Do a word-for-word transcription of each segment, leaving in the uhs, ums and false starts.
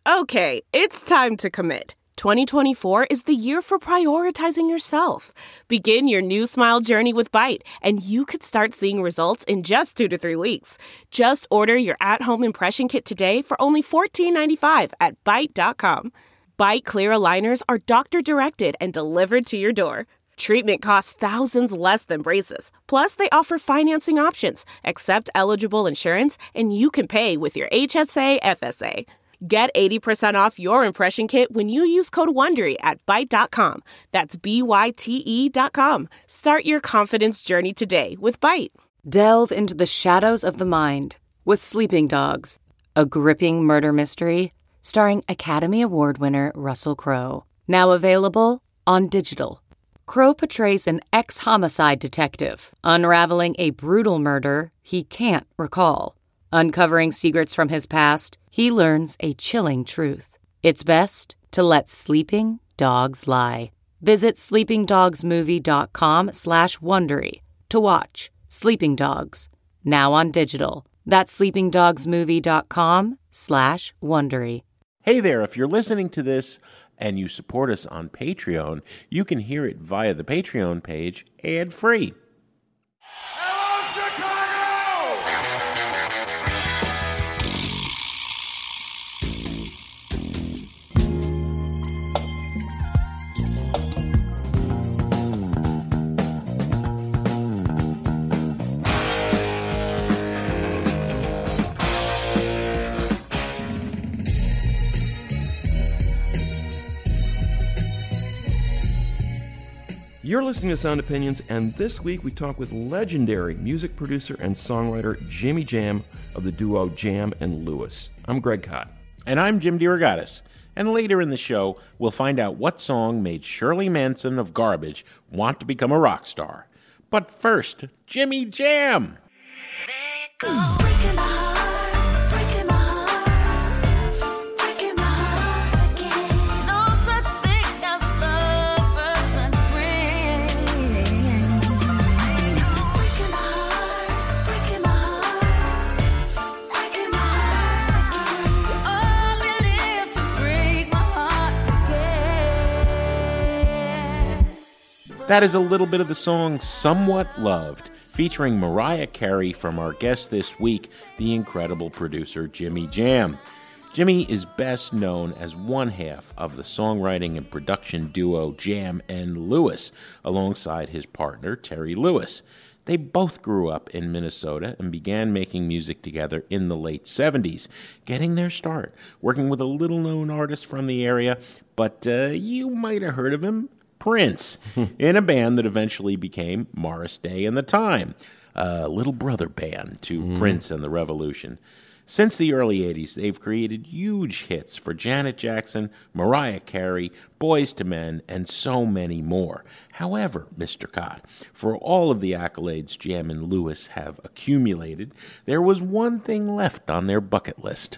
Okay, it's time to commit. twenty twenty-four is the year for prioritizing yourself. Begin your new smile journey with Byte, and you could start seeing results in just two to three weeks. Just order your at-home impression kit today for only fourteen ninety-five at byte dot com. Byte clear aligners are doctor-directed and delivered to your door. Treatment costs thousands less than braces. Plus, they offer financing options, accept eligible insurance, and you can pay with your H S A F S A. Get eighty percent off your impression kit when you use code WONDERY at byte dot com. That's B Y T E dot com. Start your confidence journey today with Byte. Delve into the shadows of the mind with Sleeping Dogs, a gripping murder mystery starring Academy Award winner Russell Crowe. Now available on digital. Crowe portrays an ex-homicide detective unraveling a brutal murder he can't recall. Uncovering secrets from his past, he learns a chilling truth. It's best to let sleeping dogs lie. Visit sleepingdogsmovie.com slash Wondery to watch Sleeping Dogs, now on digital. That's sleepingdogsmovie.com slash Wondery. Hey there, if you're listening to this and you support us on Patreon, you can hear it via the Patreon page ad-free. You're listening to Sound Opinions, and this week we talk with legendary music producer and songwriter Jimmy Jam of the duo Jam and Lewis. I'm Greg Kot. And I'm Jim DeRogatis. And later in the show, we'll find out what song made Shirley Manson of Garbage want to become a rock star. But first, Jimmy Jam! That is a little bit of the song Somewhat Loved, featuring Mariah Carey from our guest this week, the incredible producer Jimmy Jam. Jimmy is best known as one half of the songwriting and production duo Jam and Lewis, alongside his partner Terry Lewis. They both grew up in Minnesota and began making music together in the late seventies, getting their start working with a little-known artist from the area, but uh, you might have heard of him, Prince, in a band that eventually became Morris Day and the Time, a little brother band to mm. Prince and the Revolution. Since the early eighties, they've created huge hits for Janet Jackson, Mariah Carey, Boyz two Men, and so many more. However, Mister Kot, for all of the accolades Jam and Lewis have accumulated, there was one thing left on their bucket list.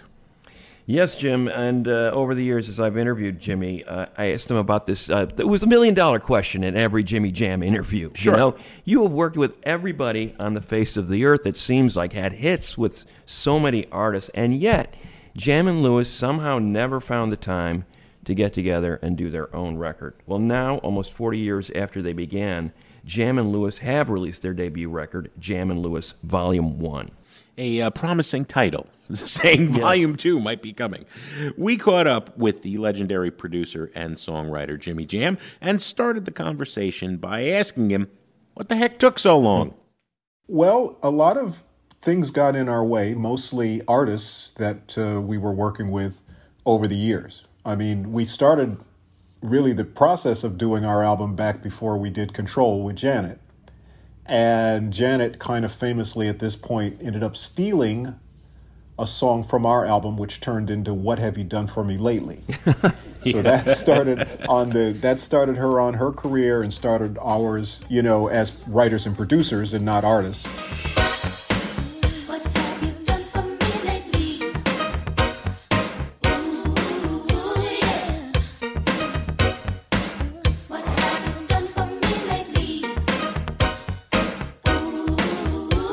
Yes, Jim, and uh, over the years as I've interviewed Jimmy, uh, I asked him about this. Uh, it was a million-dollar question in every Jimmy Jam interview. Sure. You know, you have worked with everybody on the face of the earth, it seems like, had hits with so many artists, and yet Jam and Lewis somehow never found the time to get together and do their own record. Well, now, almost forty years after they began, Jam and Lewis have released their debut record, Jam and Lewis Volume one. A uh, promising title, saying Volume yes. two might be coming. We caught up with the legendary producer and songwriter Jimmy Jam and started the conversation by asking him, what the heck took so long? Well, a lot of things got in our way, mostly artists that uh, we were working with over the years. I mean, we started really the process of doing our album back before we did Control with Janet. And Janet kind of famously at this point ended up stealing a song from our album, which turned into What Have You Done For Me Lately? yeah. So that started on the that started her on her career and started ours, you know, as writers and producers and not artists.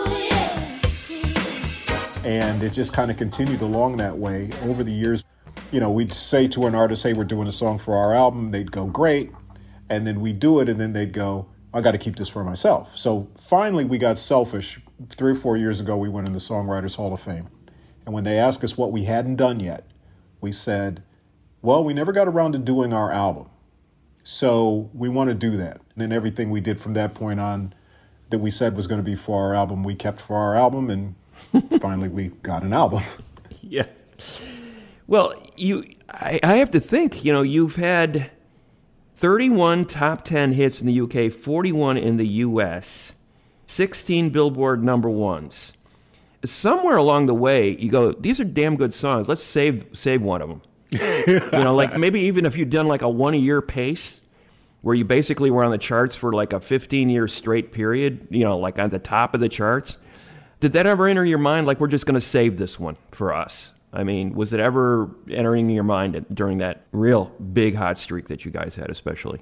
And it just kind of continued along that way over the years. you know, we'd say to an artist, hey, we're doing a song for our album. They'd go, great. And then we'd do it, and then they'd go, I got to keep this for myself. So finally, we got selfish. Three or four years ago, we went in the Songwriters Hall of Fame. And when they asked us what we hadn't done yet, we said, well, we never got around to doing our album. So we want to do that. And then everything we did from that point on that we said was going to be for our album, we kept for our album. And finally, we got an album. Yeah. Well, you, I, I have to think, you know, you've had thirty-one top ten hits in the U K, forty-one in the U S, sixteen Billboard number ones. Somewhere along the way, you go, these are damn good songs. Let's save save one of them. You know, like maybe even if you'd done like a one-a-year pace, where you basically were on the charts for like a fifteen-year straight period, you know, like on the top of the charts. Did that ever enter your mind, like, we're just going to save this one for us? I mean, was it ever entering your mind during that real big hot streak that you guys had, especially?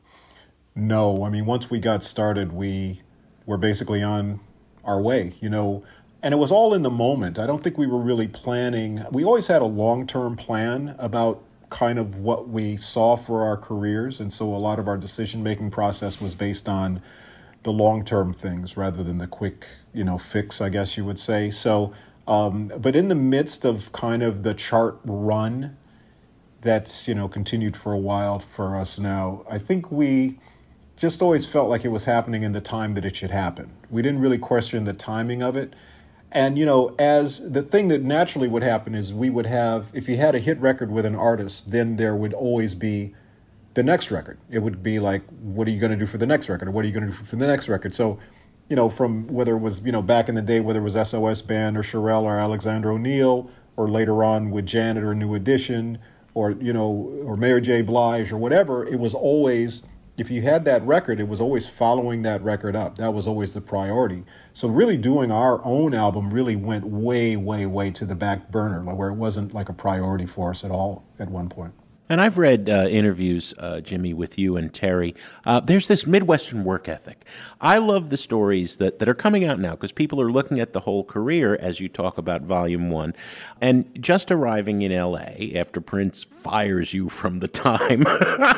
No. I mean, once we got started, we were basically on our way, you know, and it was all in the moment. I don't think we were really planning. We always had a long-term plan about kind of what we saw for our careers. And so a lot of our decision-making process was based on the long-term things rather than the quick, you know, fix, I guess you would say. So, um, but in the midst of kind of the chart run that's, you know, continued for a while for us now, I think we just always felt like it was happening in the time that it should happen. We didn't really question the timing of it. And, you know, as the thing that naturally would happen is we would have, if you had a hit record with an artist, then there would always be the next record. It would be like, what are you going to do for the next record? Or what are you going to do for the next record? So, you know, from whether it was, you know, back in the day, whether it was S O S Band or Cherrelle or Alexander O'Neal, or later on with Janet or New Edition, or, you know, or Mary J. Blige or whatever, it was always, if you had that record, it was always following that record up. That was always the priority. So really doing our own album really went way, way, way to the back burner, where it wasn't like a priority for us at all at one point. And I've read uh, interviews, uh, Jimmy, with you and Terry. Uh, there's this Midwestern work ethic. I love the stories that, that are coming out now because people are looking at the whole career as you talk about Volume one. And just arriving in L A after Prince fires you from the Time.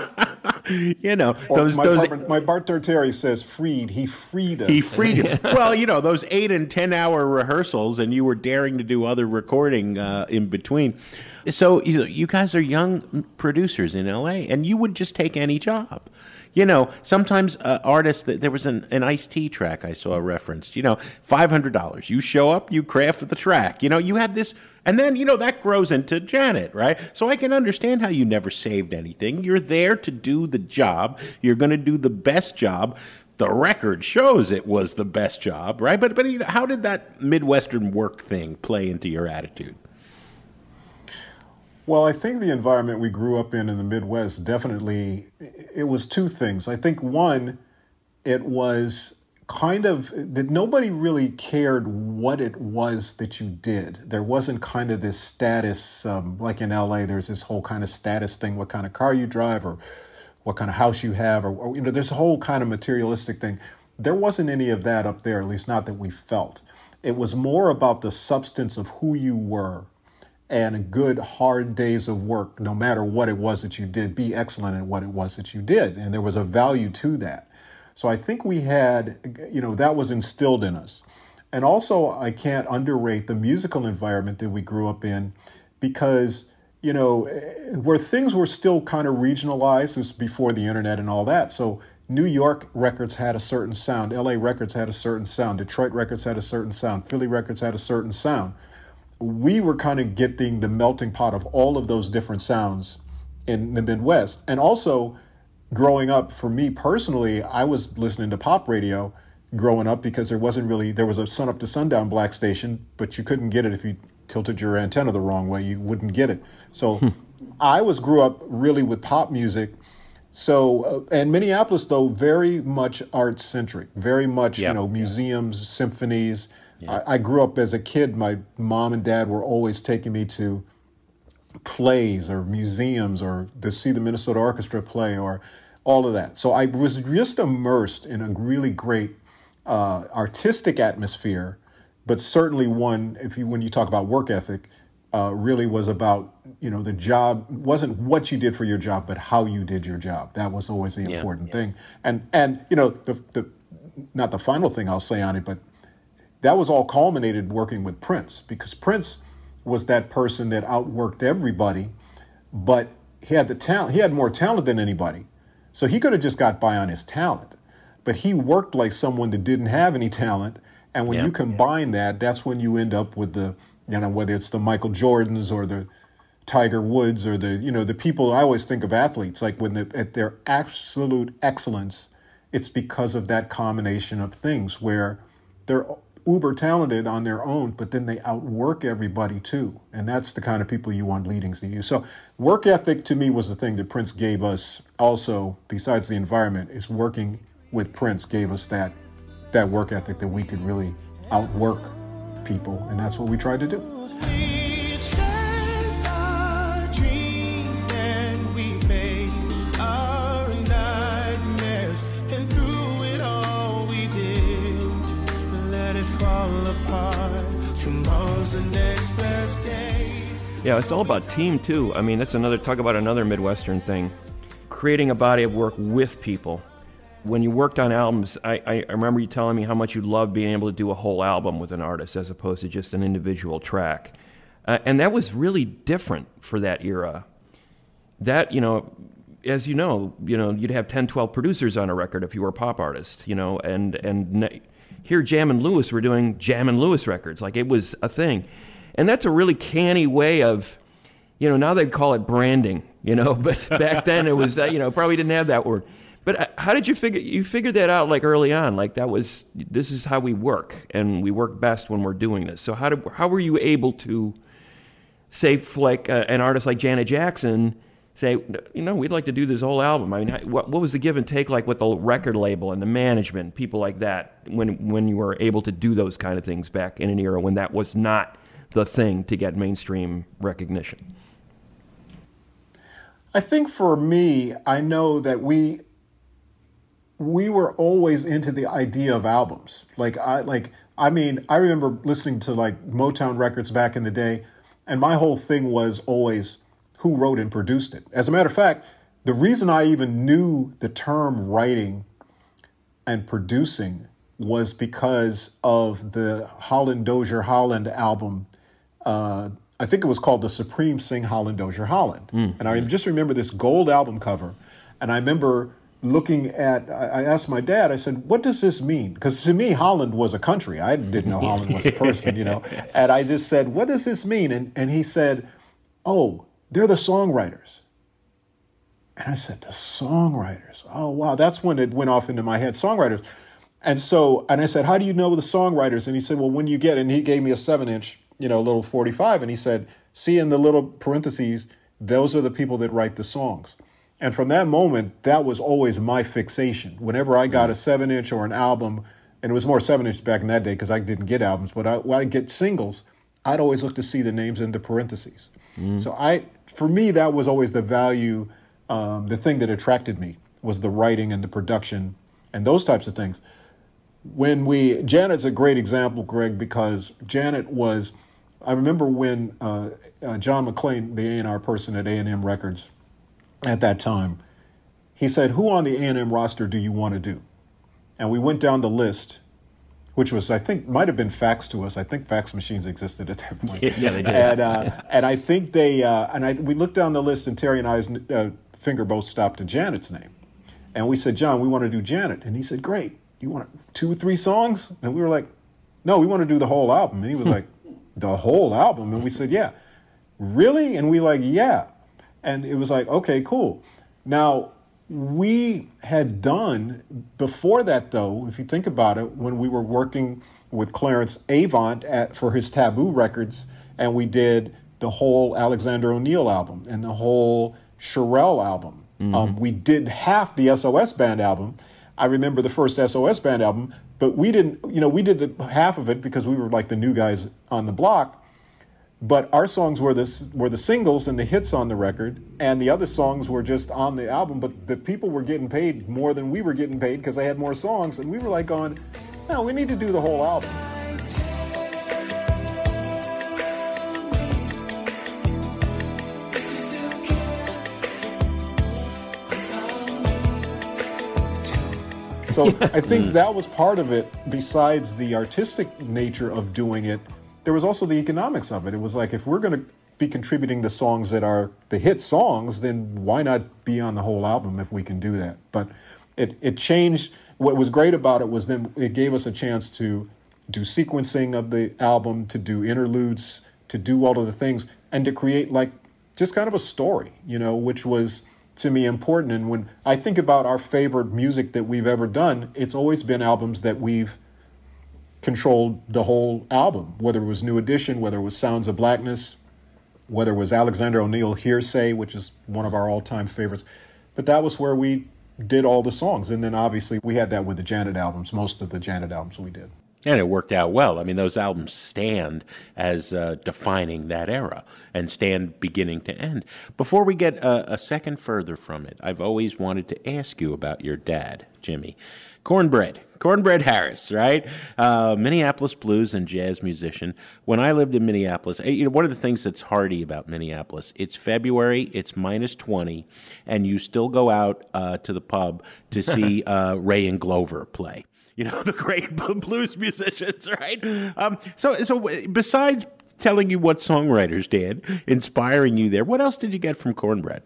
You know, those... My, those partner, my partner Terry says freed. He freed us. He freed him. Well, you know, those eight and ten hour rehearsals, and you were daring to do other recording uh, in between. So you, you guys are young producers in L A, and you would just take any job. You know, sometimes uh, artists, there was an, an Ice-T track I saw referenced, you know, five hundred dollars. You show up, you craft the track. You know, you had this, and then, you know, that grows into Janet, right? So I can understand how you never saved anything. You're there to do the job. You're going to do the best job. The record shows it was the best job, right? But, but how did that Midwestern work thing play into your attitude? Well, I think the environment we grew up in in the Midwest definitely, it was two things. I think one, it was kind of that nobody really cared what it was that you did. There wasn't kind of this status, um, like in L A, there's this whole kind of status thing, what kind of car you drive or what kind of house you have, or, or you know, there's a whole kind of materialistic thing. There wasn't any of that up there, at least not that we felt. It was more about the substance of who you were. And good, hard days of work, no matter what it was that you did, be excellent at what it was that you did. And there was a value to that. So I think we had, you know, that was instilled in us. And also, I can't underrate the musical environment that we grew up in because, you know, where things were still kind of regionalized, it was before the internet and all that. So New York records had a certain sound. L A records had a certain sound. Detroit records had a certain sound. Philly records had a certain sound. We were kind of getting the melting pot of all of those different sounds in the Midwest. And also, growing up, for me personally, I was listening to pop radio growing up because there wasn't really, there was a sun up to sundown black station, but you couldn't get it if you tilted your antenna the wrong way, you wouldn't get it. So I was grew up really with pop music. So, uh, and Minneapolis, though, very much art-centric, very much, yep. you know, museums, symphonies. Yeah. I, I grew up as a kid. My mom and dad were always taking me to plays or museums or to see the Minnesota Orchestra play or all of that. So I was just immersed in a really great uh, artistic atmosphere, but certainly one, if you when you talk about work ethic, uh, really was about, you know, the job wasn't what you did for your job, but how you did your job. That was always the Yeah. important Yeah. thing. And, and you know, the, the not the final thing I'll say on it, but that was all culminated working with Prince, because Prince was that person that outworked everybody, but he had the talent. He had more talent than anybody. So he could have just got by on his talent, but he worked like someone that didn't have any talent. And when Yeah. you combine that, that's when you end up with the, you know, whether it's the Michael Jordans or the Tiger Woods or the, you know, the people. I always think of athletes, like when they're at their absolute excellence, it's because of that combination of things where they're uber talented on their own, but then they outwork everybody too. And that's the kind of people you want leading to you. So work ethic to me was the thing that Prince gave us also, besides the environment, is working with Prince gave us that that work ethic that we could really outwork people. And that's what we tried to do. Yeah, it's all about team, too. I mean, that's another, talk about another Midwestern thing. Creating a body of work with people. When you worked on albums, I, I remember you telling me how much you loved being able to do a whole album with an artist as opposed to just an individual track. Uh, and that was really different for that era. That, you know, as you know, you know, you'd have ten, twelve producers on a record if you were a pop artist, you know, and, and here Jam and Lewis were doing Jam and Lewis records. Like, it was a thing. And that's a really canny way of, you know, now they call it branding, you know, but back then it was, that, you know, probably didn't have that word. But how did you figure, you figured that out like early on, like that was, this is how we work, and we work best when we're doing this. So how did, how were you able to say, like uh, an artist like Janet Jackson, say, you know, we'd like to do this whole album? I mean, what, what was the give and take like with the record label and the management, people like that, when when you were able to do those kind of things back in an era when that was not the thing to get mainstream recognition? I think for me, I know that we we were always into the idea of albums. Like I like I mean, I remember listening to like Motown records back in the day, and my whole thing was always who wrote and produced it. As a matter of fact, the reason I even knew the term writing and producing was because of the Holland Dozier Holland album. Uh, I think it was called The Supreme Sing Holland Dozier Holland. Mm. And I just remember this gold album cover. And I remember looking at, I asked my dad, I said, what does this mean? Because to me, Holland was a country. I didn't know Holland was a person, you know. And I just said, what does this mean? And, and he said, oh, they're the songwriters. And I said, the songwriters. Oh, wow. That's when it went off into my head, songwriters. And so, and I said, how do you know the songwriters? And he said, well, when you get, and he gave me a seven inch, you know, little forty-five. And he said, see in the little parentheses, those are the people that write the songs. And from that moment, that was always my fixation. Whenever I got a seven inch or an album, and it was more seven inch back in that day because I didn't get albums, but I, when I get singles, I'd always look to see the names in the parentheses. Mm. So I, for me, that was always the value, um, the thing that attracted me was the writing and the production and those types of things. When we, Janet's a great example, Greg, because Janet was, I remember when uh, uh, John McClain, the A and R person at A and M Records at that time, he said, who on the A and M roster do you want to do? And we went down the list, which was, I think, might have been faxed to us. I think fax machines existed at that point. Yeah, they did. And, uh, and I think they, uh, and I, we looked down the list, and Terry and I's uh, finger both stopped at Janet's name. And we said, John, we want to do Janet. And he said, great. You want two or three songs? And we were like, no, we want to do the whole album. And he was like, the whole album? And we said, yeah. Really? And we like, yeah. And it was like, okay, cool. Now, we had done, before that though, if you think about it, when we were working with Clarence Avant at, for his Taboo Records, and we did the whole Alexander O'Neal album and the whole Cherelle album. Mm-hmm. Um, we did half the S O S Band album. I remember the first S O S Band album, but we didn't, you know, we did the half of it because we were like the new guys on the block. But our songs were the, were the singles and the hits on the record, and the other songs were just on the album. But the people were getting paid more than we were getting paid because they had more songs. And we were like going, no, we need to do the whole album. So I think that was part of it. Besides the artistic nature of doing it, there was also the economics of it. It was like, if we're going to be contributing the songs that are the hit songs, then why not be on the whole album if we can do that? But it, it changed. What was great about it was then it gave us a chance to do sequencing of the album, to do interludes, to do all of the things, and to create like just kind of a story, you know, which was to me important. And when I think about our favorite music that we've ever done, it's always been albums that we've controlled the whole album, whether it was New Edition, whether it was Sounds of Blackness, whether it was Alexander O'Neal Hearsay, which is one of our all-time favorites. But that was where we did all the songs. And then obviously we had that with the Janet albums, most of the Janet albums we did. And it worked out well. I mean, those albums stand as uh, defining that era and stand beginning to end. Before we get a, a second further from it, I've always wanted to ask you about your dad, Jimmy. Cornbread. Cornbread Harris, right? Uh, Minneapolis blues and jazz musician. When I lived in Minneapolis, you know, one of the things that's hardy about Minneapolis, it's February, it's minus twenty, and you still go out uh, to the pub to see uh, Ray and Glover play. You know, the great blues musicians, right? Um, so, so besides telling you what songwriters did, inspiring you there, what else did you get from Cornbread?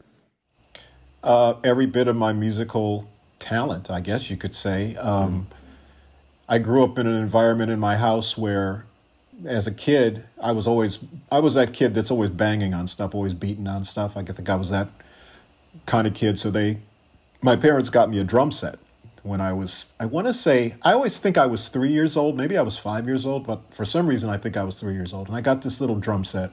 Uh, every bit of my musical talent, I guess you could say. Um, mm. I grew up in an environment in my house where, as a kid, I was always, I was that kid that's always banging on stuff, always beating on stuff. I think I was that kind of kid. So they, my parents got me a drum set. When I was, I want to say, I always think I was three years old. Maybe I was five years old, but for some reason I think I was three years old. And I got this little drum set.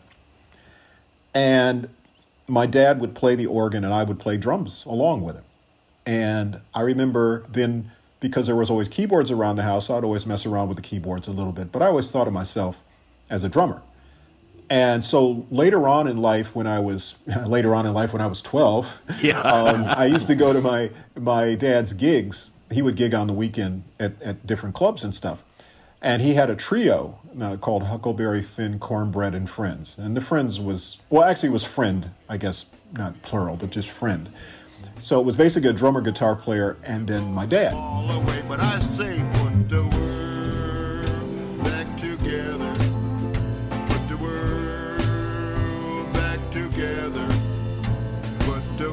And my dad would play the organ and I would play drums along with him. And I remember then, because there was always keyboards around the house, I'd always mess around with the keyboards a little bit. But I always thought of myself as a drummer. And so later on in life, when I was later on in life when I was twelve, yeah. um, I used to go to my my dad's gigs. He would gig on the weekend at, at different clubs and stuff. And he had a trio uh, called Huckleberry Finn, Cornbread, and Friends. And the Friends was, well, actually it was friend, I guess, not plural, but just friend. So it was basically a drummer, guitar player, and then my dad. All the way, but I say put the world back together. Put the world back together. Put the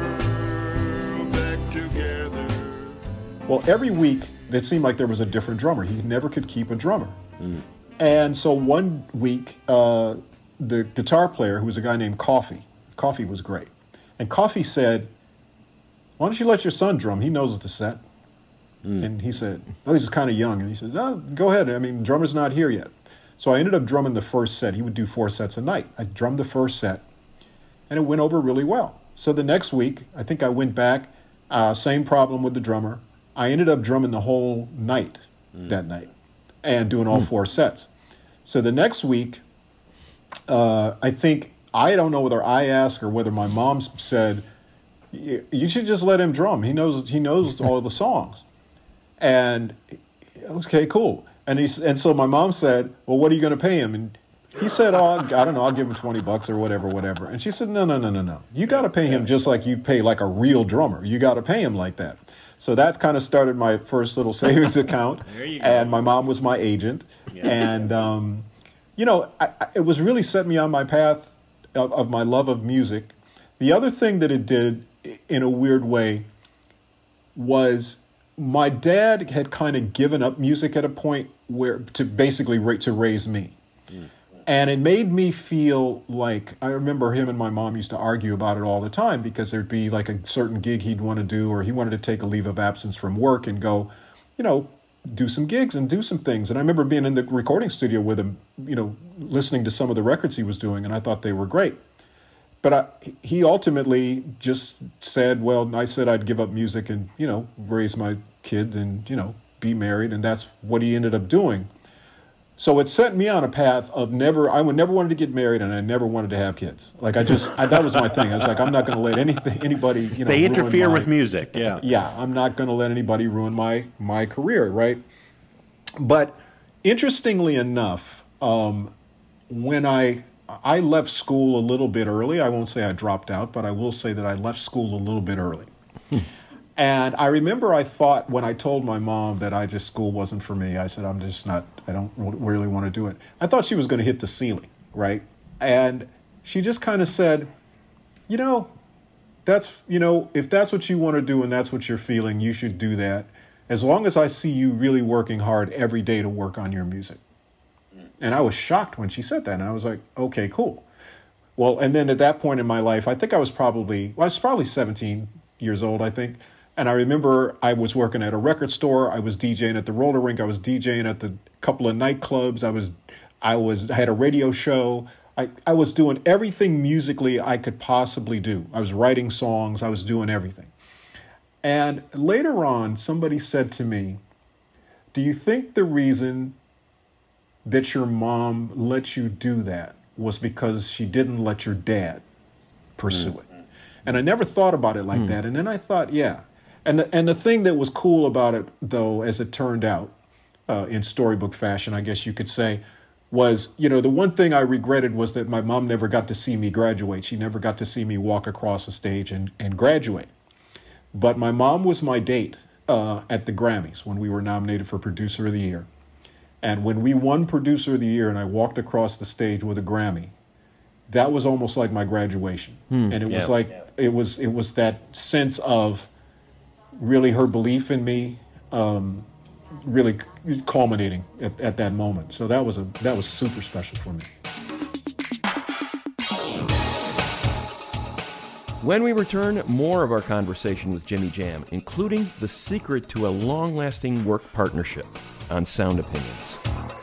world back together. Well, every week, it seemed like there was a different drummer. He never could keep a drummer. Mm. And so one week, uh, the guitar player, who was a guy named Coffee, Coffee was great. And Coffee said, why don't you let your son drum? He knows the set. Mm. And he said, oh, he's kind of young. And he said, no, go ahead. I mean, drummer's not here yet. So I ended up drumming the first set. He would do four sets a night. I drummed the first set, and it went over really well. So the next week, I think I went back, uh, same problem with the drummer. I ended up drumming the whole night mm. that night and doing all mm. four sets. So the next week, uh, I think, I don't know whether I asked or whether my mom said, you should just let him drum. He knows he knows all the songs. And okay, cool. And he and so my mom said, well, what are you going to pay him? And he said, oh, I don't know, I'll give him twenty bucks or whatever, whatever. And she said, no, no, no, no, no. You got to pay him just like you pay like a real drummer. You got to pay him like that. So that kind of started my first little savings account. There you go. And my mom was my agent. Yeah. And, um, you know, I, I, it was really set me on my path of, of my love of music. The other thing that it did, in a weird way, was my dad had kind of given up music at a point where to basically ra- to raise me. Mm. And it made me feel like, I remember him and my mom used to argue about it all the time because there'd be like a certain gig he'd want to do, or he wanted to take a leave of absence from work and go, you know, do some gigs and do some things. And I remember being in the recording studio with him, you know, listening to some of the records he was doing, and I thought they were great. But I, he ultimately just said, well, I said I'd give up music and, you know, raise my kid and, you know, be married. And that's what he ended up doing. So it set me on a path of never, I would never wanted to get married, and I never wanted to have kids. Like I just, I, that was my thing. I was like, I'm not going to let anything, anybody, you know, they interfere my, with music. Yeah. Yeah. I'm not going to let anybody ruin my, my career. Right. But interestingly enough, um, when I, I left school a little bit early. I won't say I dropped out, but I will say that I left school a little bit early. Hmm. And I remember I thought when I told my mom that I just school wasn't for me, I said, I'm just not, I don't really want to do it. I thought she was going to hit the ceiling, right? And she just kind of said, you know, that's, you know, if that's what you want to do and that's what you're feeling, you should do that. As long as I see you really working hard every day to work on your music. And I was shocked when she said that. And I was like, okay, cool. Well, and then at that point in my life, I think I was probably, well, I was probably seventeen years old, I think. And I remember I was working at a record store. I was DJing at the roller rink. I was DJing at the couple of nightclubs. I was, I was, I had a radio show. I, I was doing everything musically I could possibly do. I was writing songs. I was doing everything. And later on, somebody said to me, do you think the reason that your mom let you do that was because she didn't let your dad pursue mm. it? And I never thought about it like mm. that. And then I thought, yeah. And the, and the thing that was cool about it, though, as it turned out, uh, in storybook fashion, I guess you could say, was, you know, the one thing I regretted was that my mom never got to see me graduate. She never got to see me walk across the stage and, and graduate. But my mom was my date uh, at the Grammys when we were nominated for Producer of the Year. And when we won Producer of the Year and I walked across the stage with a Grammy, that was almost like my graduation. Hmm, and it yeah, was like, yeah. it was it was that sense of really her belief in me, um, really culminating at, at that moment. So that was a that was super special for me. When we return, more of our conversation with Jimmy Jam, including the secret to a long-lasting work partnership on Sound Opinions.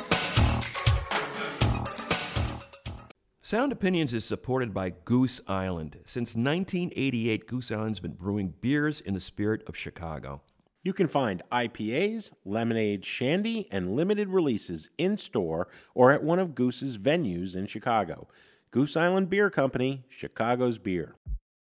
Sound Opinions is supported by Goose Island. Since nineteen eighty-eight, Goose Island's been brewing beers in the spirit of Chicago. You can find I P As, lemonade, shandy, and limited releases in-store or at one of Goose's venues in Chicago. Goose Island Beer Company, Chicago's beer.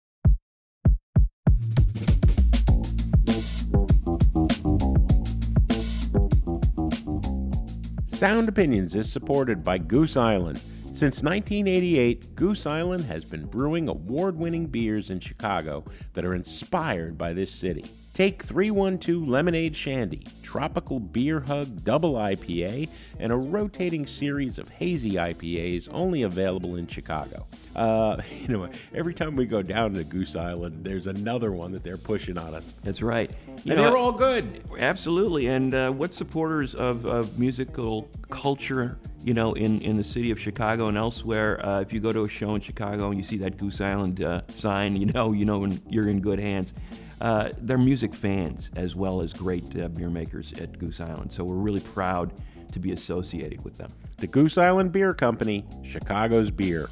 Sound Opinions is supported by Goose Island. Since nineteen eighty-eight, Goose Island has been brewing award-winning beers in Chicago that are inspired by this city. Take three one two Lemonade Shandy, Tropical Beer Hug Double I P A, and a rotating series of hazy I P As only available in Chicago. Uh, you know, every time we go down to Goose Island, there's another one that they're pushing on us. That's right. You and know, they're all good. Absolutely. And uh, what supporters of, of musical culture, you know, in, in the city of Chicago and elsewhere, uh, if you go to a show in Chicago and you see that Goose Island uh, sign, you know, you know when you're in good hands. Uh, they're music fans as well as great uh, beer makers at Goose Island. So we're really proud to be associated with them. The Goose Island Beer Company, Chicago's beer.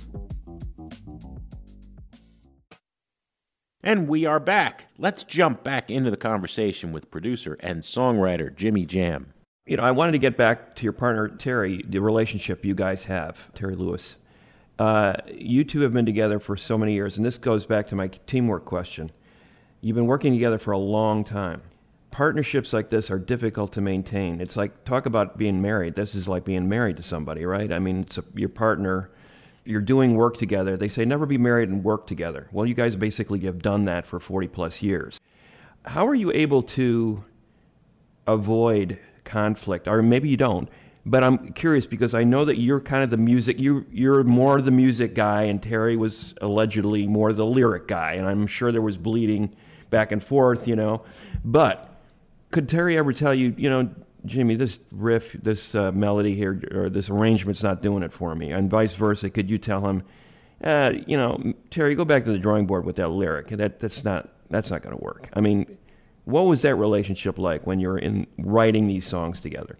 And we are back. Let's jump back into the conversation with producer and songwriter Jimmy Jam. You know, I wanted to get back to your partner, Terry, the relationship you guys have, Terry Lewis. Uh, you two have been together for so many years, and this goes back to my teamwork question. You've been working together for a long time. Partnerships like this are difficult to maintain. It's like, talk about being married. This is like being married to somebody, right? I mean, it's a, your partner, you're doing work together. They say never be married and work together. Well, you guys basically have done that for forty plus years. How are you able to avoid conflict? Or maybe you don't. But I'm curious because I know that you're kind of the music, you, you're more the music guy, and Terry was allegedly more the lyric guy, and I'm sure there was bleeding back and forth, you know. But could Terry ever tell you, you know, Jimmy, this riff, this uh, melody here, or this arrangement's not doing it for me, and vice versa? Could you tell him, uh, you know, Terry, go back to the drawing board with that lyric. That that's not that's not going to work. I mean, what was that relationship like when you're in writing these songs together?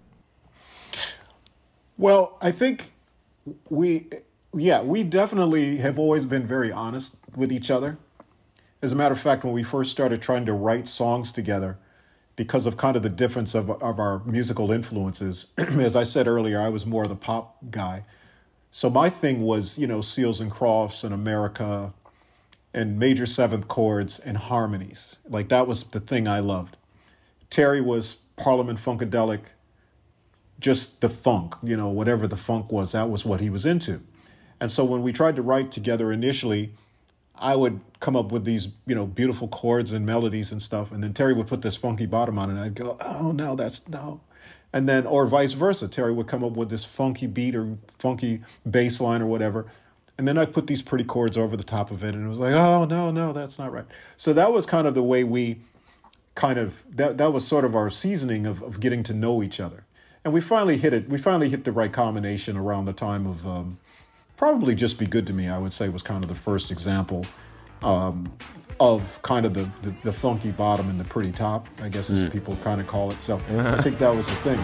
Well, I think we, yeah, we definitely have always been very honest with each other. As a matter of fact, when we first started trying to write songs together, because of kind of the difference of, of our musical influences, as I said earlier, I was more the pop guy. So my thing was, you know, Seals and Crofts and America and major seventh chords and harmonies. Like, that was the thing I loved. Terry was Parliament Funkadelic, just the funk, you know, whatever the funk was, that was what he was into. And so when we tried to write together initially, I would come up with these, you know, beautiful chords and melodies and stuff. And then Terry would put this funky bottom on it. And I'd go, oh, no, that's no. And then, or vice versa. Terry would come up with this funky beat or funky bass line or whatever. And then I'd put these pretty chords over the top of it. And it was like, oh, no, no, that's not right. So that was kind of the way we kind of, that, that was sort of our seasoning of, of getting to know each other. And we finally hit it. We finally hit the right combination around the time of um, probably Just Be Good to Me, I would say, was kind of the first example um, of kind of the, the, the funky bottom and the pretty top, I guess as mm. people kind of call it. So I think that was the thing.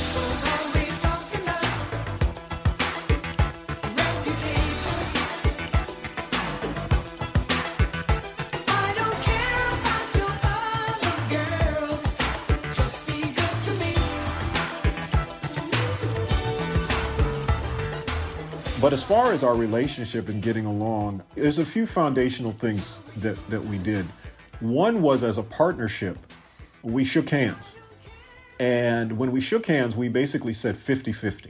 But as far as our relationship and getting along, there's a few foundational things that, that we did. One was, as a partnership, we shook hands. And when we shook hands, we basically said fifty-fifty.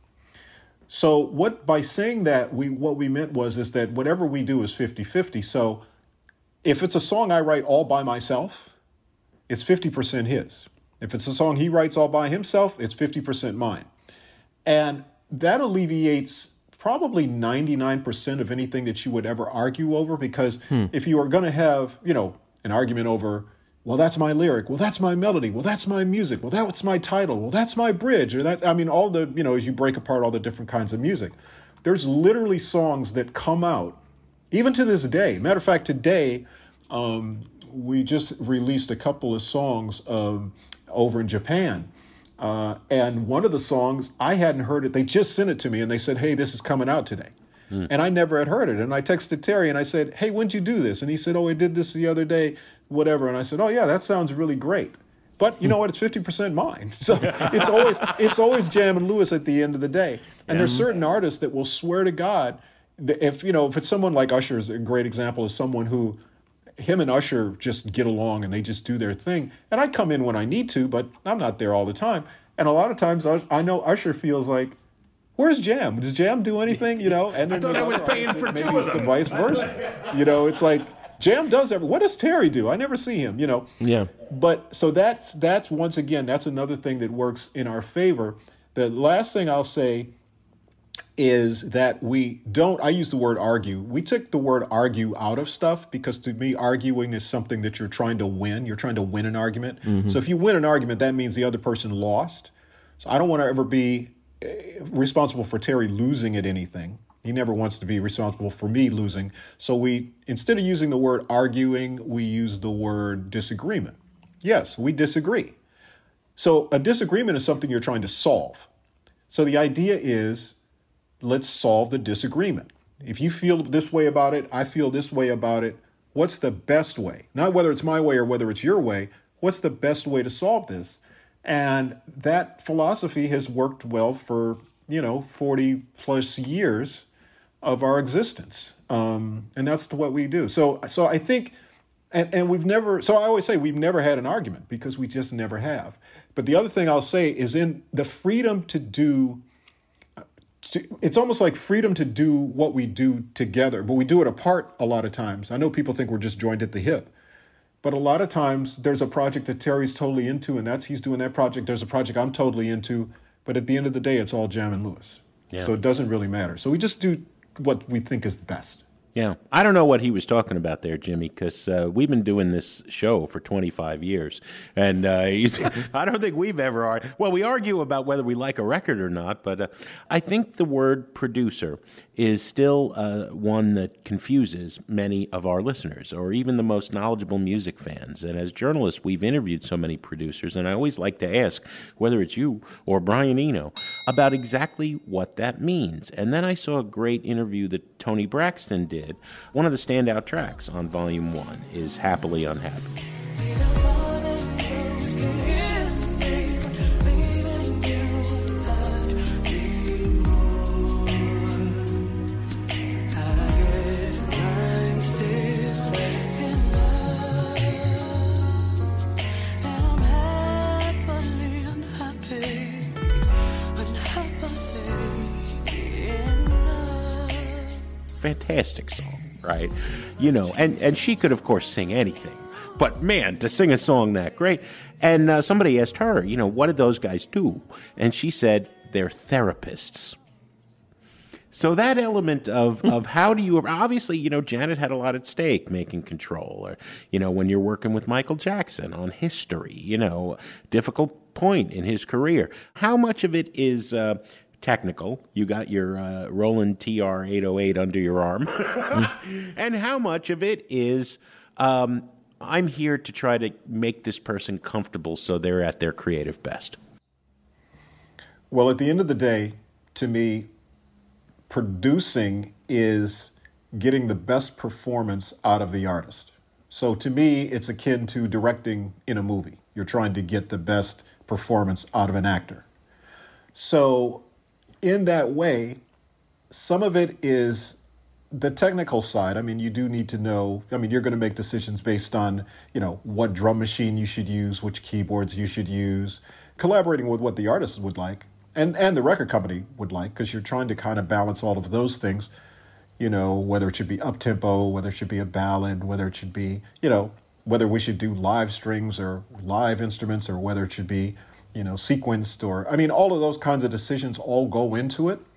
So what by saying that, we what we meant was is that whatever we do is fifty-fifty. So if it's a song I write all by myself, it's fifty percent his. If it's a song he writes all by himself, it's fifty percent mine. And that alleviates probably ninety-nine percent of anything that you would ever argue over, because hmm. if you are going to have, you know, an argument over, well, that's my lyric, well, that's my melody, well, that's my music, well, that's my title, well, that's my bridge, or that, I mean, all the, you know, as you break apart all the different kinds of music, there's literally songs that come out, even to this day. Matter of fact, today, um, we just released a couple of songs um, over in Japan. Uh, and one of the songs, I hadn't heard it. They just sent it to me and they said, hey, this is coming out today. Mm. And I never had heard it. And I texted Terry and I said, hey, when'd you do this? And he said, oh, I did this the other day, whatever. And I said, oh, yeah, that sounds really great. But you know what? It's fifty percent mine. So it's always it's always Jam and Lewis at the end of the day. And yeah. there's certain artists that will swear to God, that if, you know, if it's someone like Usher is a great example of someone who, him and Usher just get along and they just do their thing. And I come in when I need to, but I'm not there all the time. And a lot of times I know Usher feels like, where's Jam? Does Jam do anything? You know? And then, I thought you know, I was paying for maybe two it's of the them. vice versa. You know, it's like Jam does everything. What does Terry do? I never see him, you know? Yeah. But so that's, that's once again, that's another thing that works in our favor. The last thing I'll say is that we don't, I use the word argue. We took the word argue out of stuff because to me, arguing is something that you're trying to win. You're trying to win an argument. Mm-hmm. So if you win an argument, that means the other person lost. So I don't want to ever be responsible for Terry losing at anything. He never wants to be responsible for me losing. So we, instead of using the word arguing, we use the word disagreement. Yes, we disagree. So a disagreement is something you're trying to solve. So the idea is, let's solve the disagreement. If you feel this way about it, I feel this way about it. What's the best way? Not whether it's my way or whether it's your way. What's the best way to solve this? And that philosophy has worked well for, you know, forty plus years of our existence. Um, and that's what we do. So, so I think, and, and we've never, so I always say we've never had an argument because we just never have. But the other thing I'll say is in the freedom to do, to, it's almost like freedom to do what we do together, but we do it apart a lot of times. I know people think we're just joined at the hip. But a lot of times there's a project that Terry's totally into, and that's he's doing that project. There's a project I'm totally into. But at the end of the day, it's all Jam and Lewis. Yeah. So it doesn't really matter. So we just do what we think is the best. Yeah. I don't know what he was talking about there, Jimmy, because uh, we've been doing this show for twenty-five years. And uh, he's, I don't think we've ever argued. Well, we argue about whether we like a record or not, but uh, I think the word producer is still uh, one that confuses many of our listeners or even the most knowledgeable music fans. And as journalists, we've interviewed so many producers, and I always like to ask, whether it's you or Brian Eno, about exactly what that means. And then I saw a great interview that Tony Braxton did. One of the standout tracks on Volume one is Happily Unhappy. Fantastic song. right? You know, and, and she could, of course, sing anything. But, man, to sing a song that great. And uh, somebody asked her, you know, what did those guys do? And she said, they're therapists. So that element of, of how do you, obviously, you know, Janet had a lot at stake making Control, or, you know, when you're working with Michael Jackson on History, you know, difficult point in his career. How much of it is uh, technical? You got your uh, Roland T R eight oh eight under your arm. And how much of it is, um, I'm here to try to make this person comfortable so they're at their creative best? Well, at the end of the day, to me, producing is getting the best performance out of the artist. So to me, it's akin to directing in a movie. You're trying to get the best performance out of an actor. So in that way, some of it is the technical side. I mean, you do need to know, I mean, you're going to make decisions based on, you know, what drum machine you should use, which keyboards you should use, collaborating with what the artist would like. And and the record company would like, because you're trying to kind of balance all of those things, you know, whether it should be up-tempo, whether it should be a ballad, whether it should be, you know, whether we should do live strings or live instruments, or whether it should be, you know, sequenced, or, I mean, all of those kinds of decisions all go into it.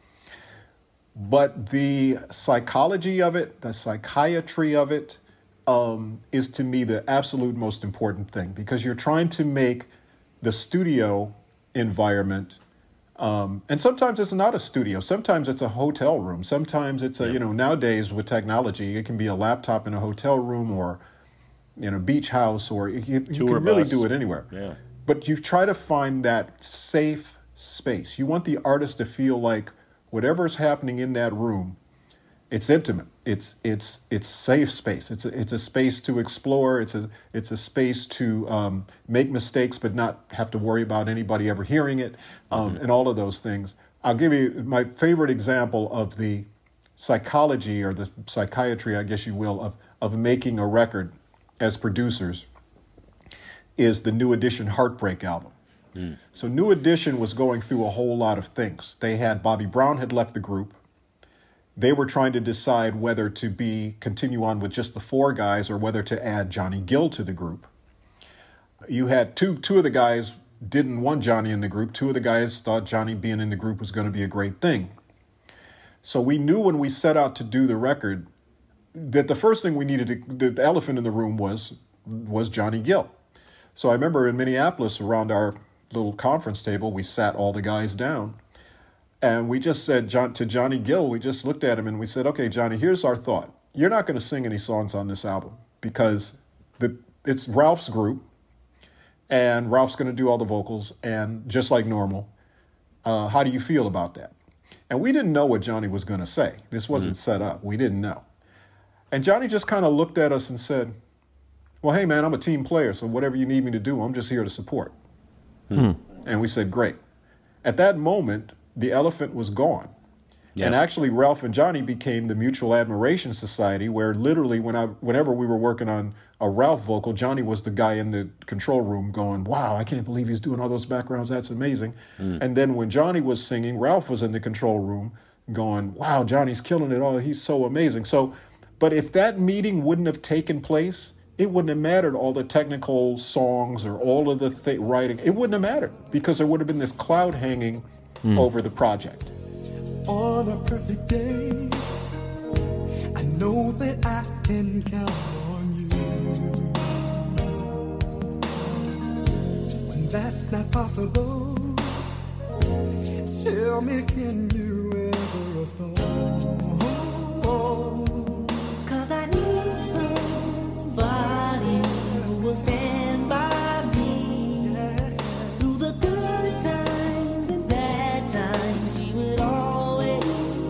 But the psychology of it, the psychiatry of it, um, is to me the absolute most important thing, because you're trying to make the studio environment. Um, and sometimes it's not a studio. Sometimes it's a hotel room. Sometimes it's a, you know, nowadays with technology, it can be a laptop in a hotel room, or, you know, beach house, or you, you can really do it anywhere. Yeah. But you try to find that safe space. You want the artist to feel like whatever's happening in that room, it's intimate. It's it's it's safe space. It's a, it's a space to explore. It's a it's a space to um, make mistakes, but not have to worry about anybody ever hearing it, um, mm-hmm. and all of those things. I'll give you my favorite example of the psychology, or the psychiatry, I guess you will, of of making a record as producers, is the New Edition Heartbreak album. Mm. So New Edition was going through a whole lot of things. They had Bobby Brown had left the group. They were trying to decide whether to be continue on with just the four guys, or whether to add Johnny Gill to the group. You had two two of the guys didn't want Johnny in the group. Two of the guys thought Johnny being in the group was going to be a great thing. So we knew when we set out to do the record that the first thing we needed to, the elephant in the room was was Johnny Gill. So I remember in Minneapolis, around our little conference table, we sat all the guys down. And we just said John, to Johnny Gill, we just looked at him and we said, okay, Johnny, here's our thought. You're not going to sing any songs on this album, because the it's Ralph's group, and Ralph's going to do all the vocals, and just like normal. Uh, how do you feel about that? And we didn't know what Johnny was going to say. This wasn't mm-hmm. set up. We didn't know. And Johnny just kind of looked at us and said, well, hey, man, I'm a team player, so whatever you need me to do, I'm just here to support. Mm-hmm. And we said, great. At that moment, the elephant was gone. Yep. And actually, Ralph and Johnny became the Mutual Admiration Society, where literally when I, whenever we were working on a Ralph vocal, Johnny was the guy in the control room going, wow, I can't believe he's doing all those backgrounds. That's amazing. Mm. And then when Johnny was singing, Ralph was in the control room going, wow, Johnny's killing it all. He's so amazing. So, but if that meeting wouldn't have taken place, it wouldn't have mattered all the technical songs or all of the th- writing. It wouldn't have mattered, because there would have been this cloud hanging Mm. over the project. On a perfect day, I know that I can count on you. When that's not possible, tell me, can you ever afford? Cause I need somebody who will stand by me, yeah, through the good times and bad times. She would always,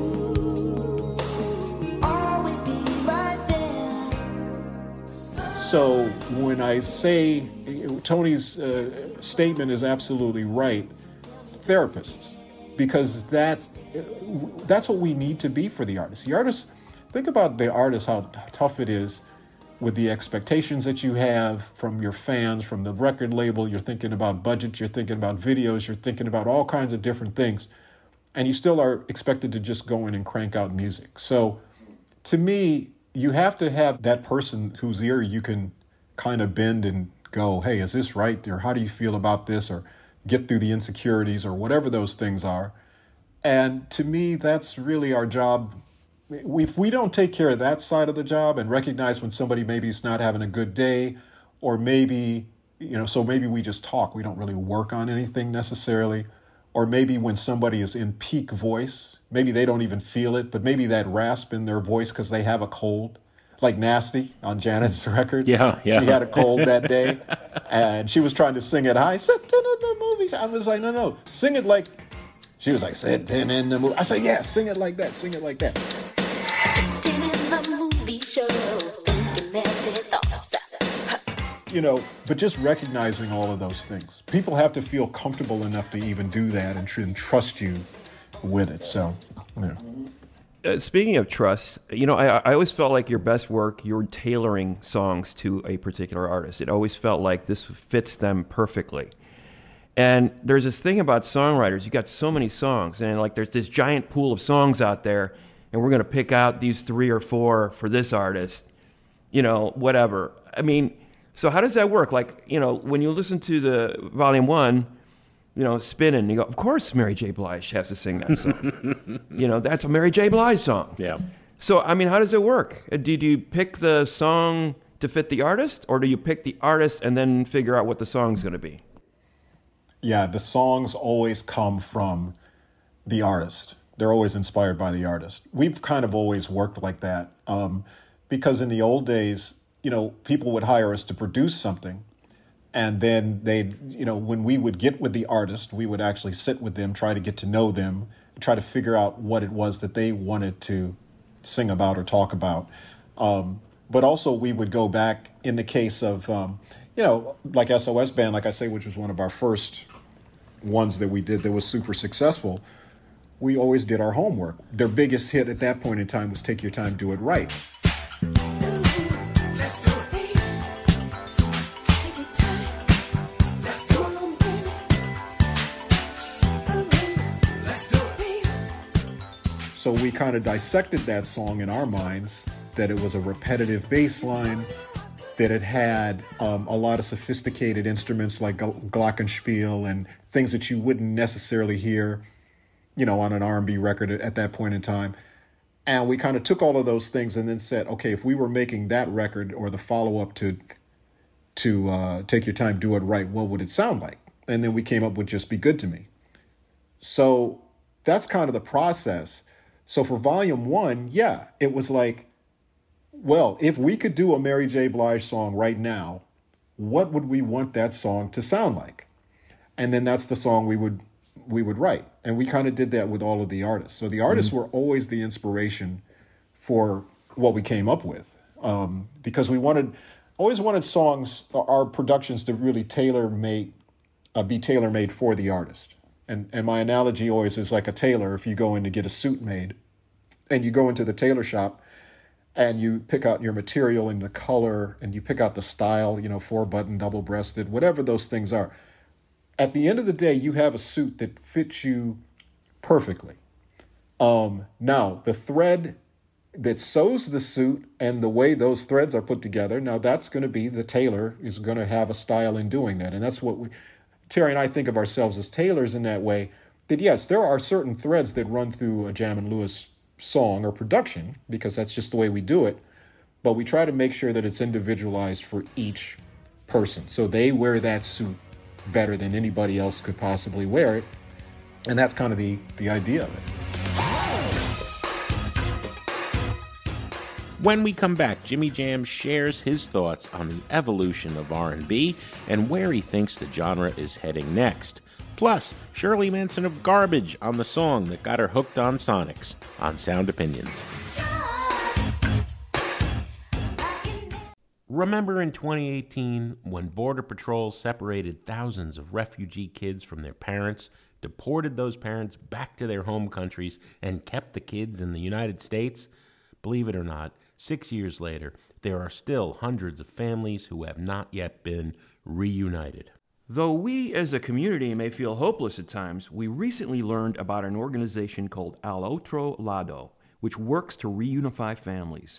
always be right there. So when I say, Tony's uh, statement is absolutely right, therapists, because that's, that's what we need to be for the artist. The artist, think about the artist, how tough it is with the expectations that you have from your fans, from the record label. You're thinking about budgets, you're thinking about videos, you're thinking about all kinds of different things, and you still are expected to just go in and crank out music. So to me, you have to have that person whose ear you can kind of bend and go, hey, is this right? Or how do you feel about this? Or get through the insecurities or whatever those things are. And to me, that's really our job. If we don't take care of that side of the job and recognize when somebody maybe is not having a good day, or maybe, you know, so maybe we just talk, we don't really work on anything necessarily. Or maybe when somebody is in peak voice, maybe they don't even feel it, but maybe that rasp in their voice because they have a cold, like Nasty on Janet's record. Yeah, yeah. She had a cold that day, and she was trying to sing it high. Sitting in the movie. I was like, no, no, sing it like. She was like, sitting in the movie. I said, yeah, sing it like that. Sing it like that. Sitting in the movie show, thinking nasty thoughts. You know, but just recognizing all of those things. People have to feel comfortable enough to even do that and, tr- and trust you with it. So, yeah. Uh, speaking of trust, you know, I, I always felt like your best work, you were tailoring songs to a particular artist. It always felt like this fits them perfectly. And there's this thing about songwriters, you got so many songs, and like there's this giant pool of songs out there, and we're going to pick out these three or four for this artist, you know, whatever. I mean, so how does that work? Like, you know, when you listen to the volume one, you know, Spinnin', you go, of course Mary J. Blige has to sing that song. You know, that's a Mary J. Blige song. Yeah. So, I mean, how does it work? Uh, Did you pick the song to fit the artist, or do you pick the artist and then figure out what the song's going to be? Yeah, the songs always come from the artist. They're always inspired by the artist. We've kind of always worked like that um, because in the old days, you know, people would hire us to produce something. And then they, you know, when we would get with the artist, we would actually sit with them, try to get to know them, try to figure out what it was that they wanted to sing about or talk about. Um, but also we would go back in the case of, um, you know, like S O S Band, like I say, which was one of our first ones that we did that was super successful. We always did our homework. Their biggest hit at that point in time was Take Your Time, Do It Right. So we kind of dissected that song in our minds, that it was a repetitive bass line, that it had um, a lot of sophisticated instruments like glockenspiel and things that you wouldn't necessarily hear, you know, on an R and B record at that point in time. And we kind of took all of those things and then said, okay, if we were making that record or the follow-up to to uh, Take Your Time, Do It Right, what would it sound like? And then we came up with Just Be Good to Me. So that's kind of the process. So for volume one, yeah, it was like, well, if we could do a Mary J. Blige song right now, what would we want that song to sound like? And then that's the song we would we would write. And we kind of did that with all of the artists. So the artists mm-hmm. were always the inspiration for what we came up with. Um, because we wanted, always wanted songs, our productions to really tailor-made, uh, be tailor-made for the artist. And and my analogy always is like a tailor. If you go in to get a suit made and you go into the tailor shop and you pick out your material and the color and you pick out the style, you know, four button, double breasted, whatever those things are. At the end of the day, you have a suit that fits you perfectly. Um, now, the thread that sews the suit and the way those threads are put together, now that's going to be, the tailor is going to have a style in doing that. And that's what we, Terry and I think of ourselves as tailors in that way, that yes, there are certain threads that run through a Jam and Lewis song or production, because that's just the way we do it. But we try to make sure that it's individualized for each person. So they wear that suit better than anybody else could possibly wear it. And that's kind of the, the idea of it. When we come back, Jimmy Jam shares his thoughts on the evolution of R and B and where he thinks the genre is heading next. Plus, Shirley Manson of Garbage on the song that got her hooked on Sonics on Sound Opinions. Remember in twenty eighteen when Border Patrol separated thousands of refugee kids from their parents, deported those parents back to their home countries, and kept the kids in the United States? Believe it or not, six years later, there are still hundreds of families who have not yet been reunited. Though we as a community may feel hopeless at times, we recently learned about an organization called Al Otro Lado, which works to reunify families.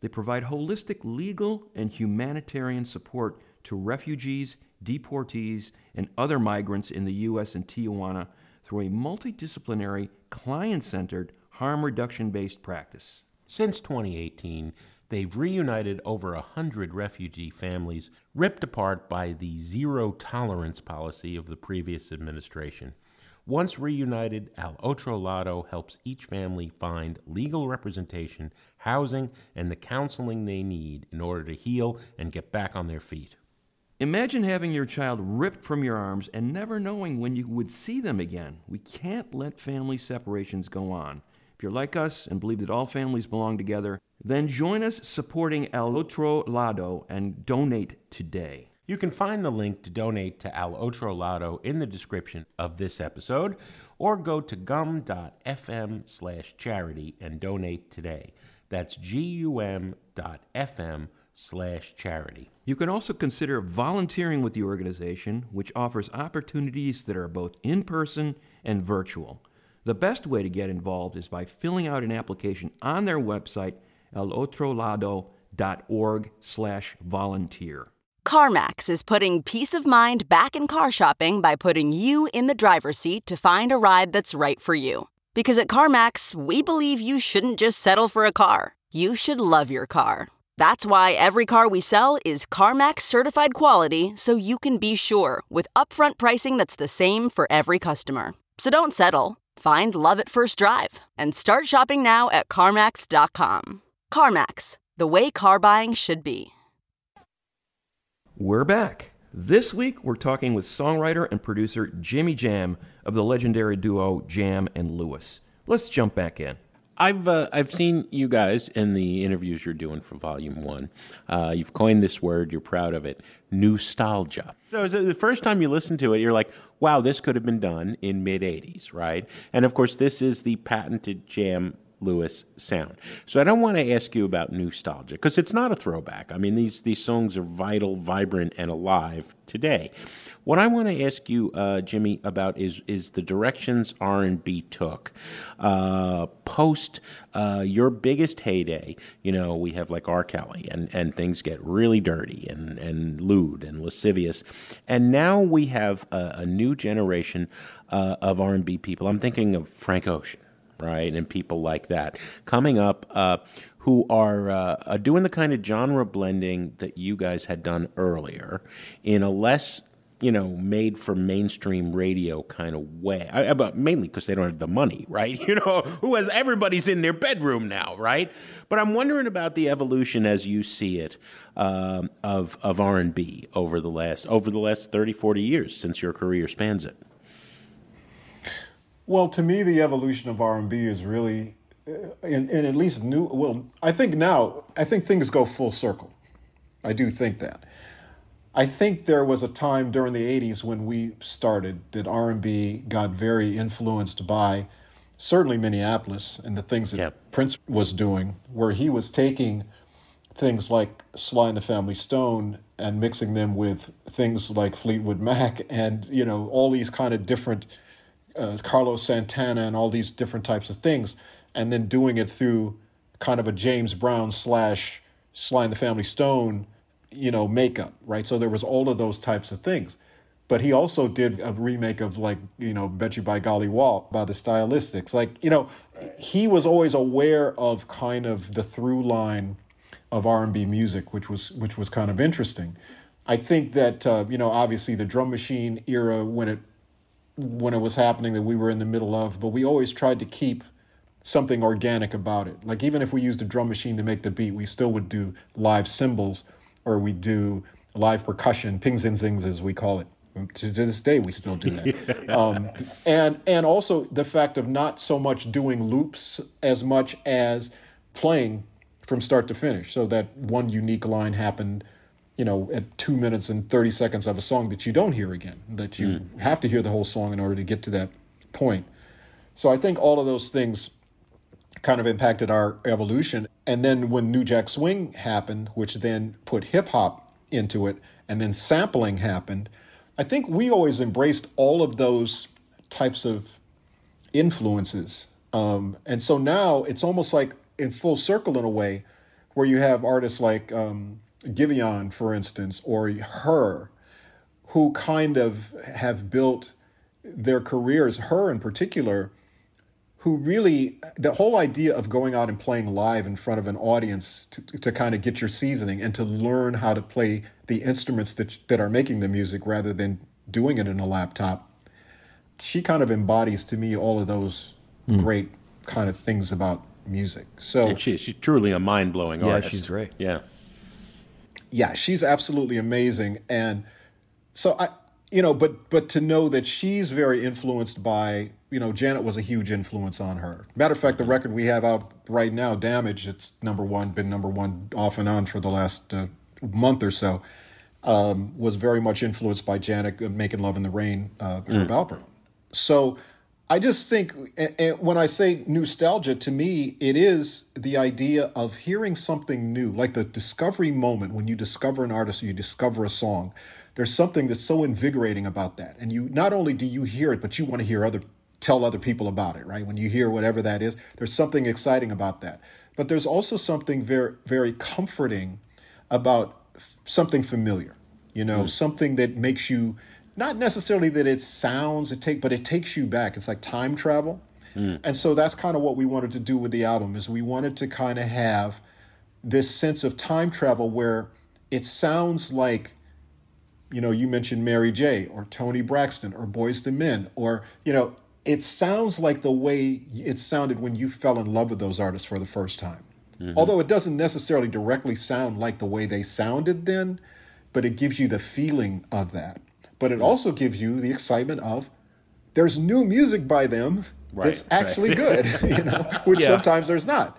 They provide holistic legal and humanitarian support to refugees, deportees, and other migrants in the U S and Tijuana through a multidisciplinary, client-centered, harm reduction-based practice. Since twenty eighteen, they've reunited over a hundred refugee families ripped apart by the zero-tolerance policy of the previous administration. Once reunited, Al Otro Lado helps each family find legal representation, housing, and the counseling they need in order to heal and get back on their feet. Imagine having your child ripped from your arms and never knowing when you would see them again. We can't let family separations go on. If you're like us and believe that all families belong together, then join us supporting Al Otro Lado and donate today. You can find the link to donate to Al Otro Lado in the description of this episode, or go to gum.fm slash charity and donate today. That's gum.fm slash charity. You can also consider volunteering with the organization, which offers opportunities that are both in-person and virtual. The best way to get involved is by filling out an application on their website, alotrolado.org slash volunteer. CarMax is putting peace of mind back in car shopping by putting you in the driver's seat to find a ride that's right for you. Because at CarMax, we believe you shouldn't just settle for a car. You should love your car. That's why every car we sell is CarMax certified quality, so you can be sure with upfront pricing that's the same for every customer. So don't settle. Find love at first drive and start shopping now at CarMax dot com. CarMax, the way car buying should be. We're back. This week, we're talking with songwriter and producer Jimmy Jam of the legendary duo Jam and Lewis. Let's jump back in. I've uh, I've seen you guys in the interviews you're doing for Volume One. Uh, you've coined this word. You're proud of it. Nostalgia. So is it the first time you listen to it, you're like, "Wow, this could have been done in mid eighties, right?" And of course, this is the patented Jam Lewis sound. So I don't want to ask you about nostalgia because it's not a throwback. I mean, these these songs are vital, vibrant, and alive today. What I want to ask you, uh, Jimmy, about is is the directions R and B took uh, post uh, your biggest heyday. You know, we have like R. Kelly, and, and things get really dirty and, and lewd and lascivious. And now we have a, a new generation uh, of R and B people. I'm thinking of Frank Ocean, right, and people like that coming up uh, who are uh, doing the kind of genre blending that you guys had done earlier in a less, you know, made for mainstream radio kind of way. I, but mainly because they don't have the money, right? You know, who has everybody's in their bedroom now, right? But I'm wondering about the evolution as you see it um, of of R and B over the last over the last thirty, forty years since your career spans it. Well, to me, the evolution of R and B is really, in, in at least new. Well, I think now, I think things go full circle. I do think that. I think there was a time during the eighties when we started that R and B got very influenced by certainly Minneapolis and the things that yep. Prince was doing, where he was taking things like Sly and the Family Stone and mixing them with things like Fleetwood Mac and, you know, all these kind of different Uh, Carlos Santana and all these different types of things, and then doing it through kind of a James Brown slash Sly and the Family Stone, you know, makeup, right? So there was all of those types of things. But he also did a remake of, like, you know, Bet You By Golly Walt by the Stylistics. Like, you know, he was always aware of kind of the through line of R and B music, which was which was kind of interesting. I think that, uh, you know, obviously the drum machine era when it when it was happening that we were in the middle of, but we always tried to keep something organic about it. Like, even if we used a drum machine to make the beat, we still would do live cymbals, or we do live percussion, pings and zings as we call it. To, to this day, we still do that. yeah. um, and and also the fact of not so much doing loops as much as playing from start to finish, so that one unique line happened, you know, at two minutes and thirty seconds of a song that you don't hear again, that you mm. have to hear the whole song in order to get to that point. So I think all of those things kind of impacted our evolution. And then when New Jack Swing happened, which then put hip hop into it, and then sampling happened, I think we always embraced all of those types of influences. Um, and so now it's almost like in full circle in a way, where you have artists like um, Giveon, for instance, or Her, who kind of have built their careers, Her in particular, who really, the whole idea of going out and playing live in front of an audience to, to kind of get your seasoning and to learn how to play the instruments that that are making the music rather than doing it in a laptop, she kind of embodies to me all of those mm. great kind of things about music. So and she, she's truly a mind-blowing yeah, artist. Yeah, she's great. Yeah. Yeah, she's absolutely amazing. And so I, you know, but but to know that she's very influenced by, you know, Janet was a huge influence on her. Matter of fact, the record we have out right now, Damage, it's number one, been number one off and on for the last uh, month or so, um, was very much influenced by Janet, uh, Making Love in the Rain, uh, Herb mm. Alpert. So I just think, and, and when I say nostalgia, to me, it is the idea of hearing something new, like the discovery moment when you discover an artist or you discover a song. There's something that's so invigorating about that. And you not only do you hear it, but you want to hear other tell other people about it, right? When you hear whatever that is, there's something exciting about that. But there's also something very, very comforting about something familiar, you know, mm. something that makes you, not necessarily that it sounds, it take, but it takes you back. It's like time travel. Mm. And so that's kind of what we wanted to do with the album, is we wanted to kind of have this sense of time travel where it sounds like, you know, you mentioned Mary J. or Toni Braxton or Boyz two Men, or, you know, it sounds like the way it sounded when you fell in love with those artists for the first time. Mm-hmm. Although it doesn't necessarily directly sound like the way they sounded then, but it gives you the feeling of that. But it also gives you the excitement of there's new music by them right, that's actually right. good, you know, which yeah. sometimes there's not.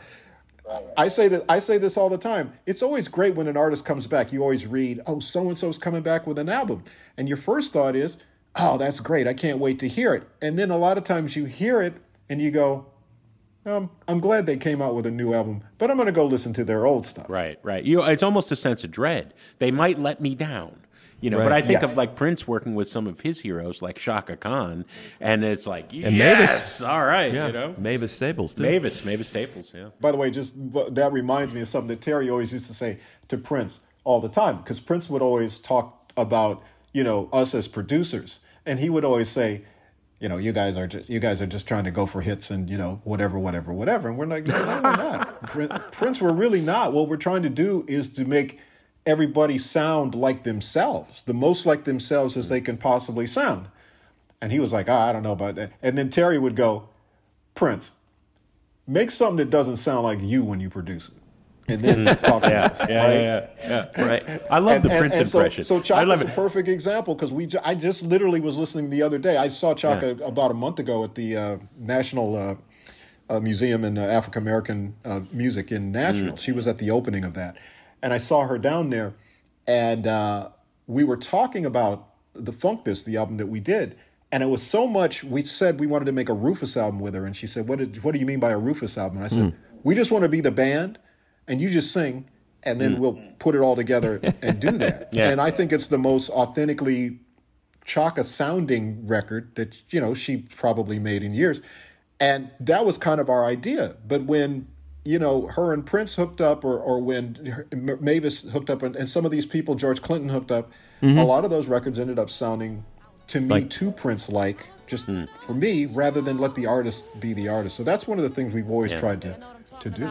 I say that I say this all the time. It's always great when an artist comes back. You always read, oh, so-and-so's coming back with an album. And your first thought is, oh, that's great. I can't wait to hear it. And then a lot of times you hear it and you go, um, I'm glad they came out with a new album, but I'm going to go listen to their old stuff. Right, right. You know, it's almost a sense of dread. They might let me down. You know, right. but I think yes. of like Prince working with some of his heroes like Shaka Khan, and it's like, and yes, Mavis. all right, yeah. you know. Mavis Staples, too. Mavis, Mavis Staples, yeah. By the way, just that reminds me of something that Terry always used to say to Prince all the time, because Prince would always talk about, you know, us as producers, and he would always say, you know, you guys are just you guys are just trying to go for hits and, you know, whatever, whatever, whatever. And we're like, no, no, we're not. Prince, we're really not. What we're trying to do is to make everybody sound like themselves, the most like themselves as they can possibly sound. And he was like, oh, I don't know about that. And then Terry would go, Prince, make something that doesn't sound like you when you produce it. And then talk to yeah, us. Yeah, right? yeah, yeah, yeah. Right. I love and, the and, Prince and impression. So, so Chaka I love is it. a perfect example because we. Ju- I just literally was listening the other day. I saw Chaka yeah. about a month ago at the uh, National uh, uh, Museum in uh, African American uh, Music in Nashville. Mm. She was at the opening of that. And I saw her down there. And uh, we were talking about the Funk This, the album that we did. And it was so much, we said we wanted to make a Rufus album with her. And she said, what, did, what do you mean by a Rufus album? And I said, mm. we just want to be the band and you just sing and then mm. we'll put it all together and do that. yeah. And I think it's the most authentically Chaka sounding record that, you know, she probably made in years. And that was kind of our idea. But when, you know, her and Prince hooked up, or, or when Mavis hooked up, and, and some of these people, George Clinton hooked up, mm-hmm. a lot of those records ended up sounding, to me, like, too Prince-like, just mm. for me, rather than let the artist be the artist. So that's one of the things we've always yeah. tried to, to do.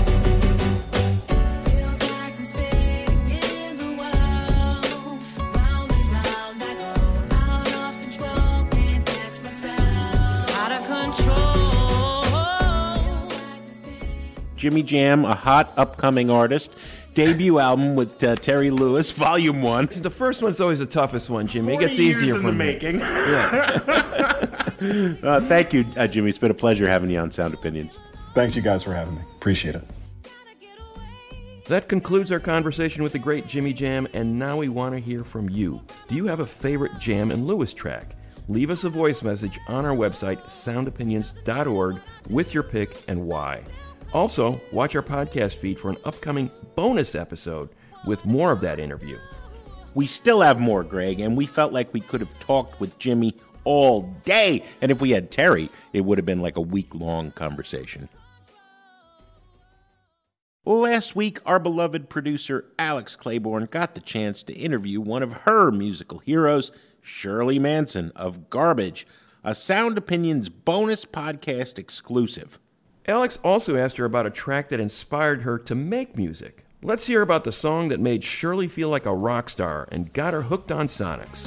Jimmy Jam, a hot upcoming artist. Debut album with uh, Terry Lewis, Volume One. The first one's always the toughest one, Jimmy. It gets years easier in from the making. Yeah. uh, thank you, uh, Jimmy. It's been a pleasure having you on Sound Opinions. Thanks, you guys, for having me. Appreciate it. That concludes our conversation with the great Jimmy Jam, and now we want to hear from you. Do you have a favorite Jam and Lewis track? Leave us a voice message on our website, sound opinions dot org, with your pick and why. Also, watch our podcast feed for an upcoming bonus episode with more of that interview. We still have more, Greg, and we felt like we could have talked with Jimmy all day. And if we had Terry, it would have been like a week-long conversation. Last week, our beloved producer Alex Claiborne got the chance to interview one of her musical heroes, Shirley Manson of Garbage, a Sound Opinions bonus podcast exclusive. Alex also asked her about a track that inspired her to make music. Let's hear about the song that made Shirley feel like a rock star and got her hooked on Sonics.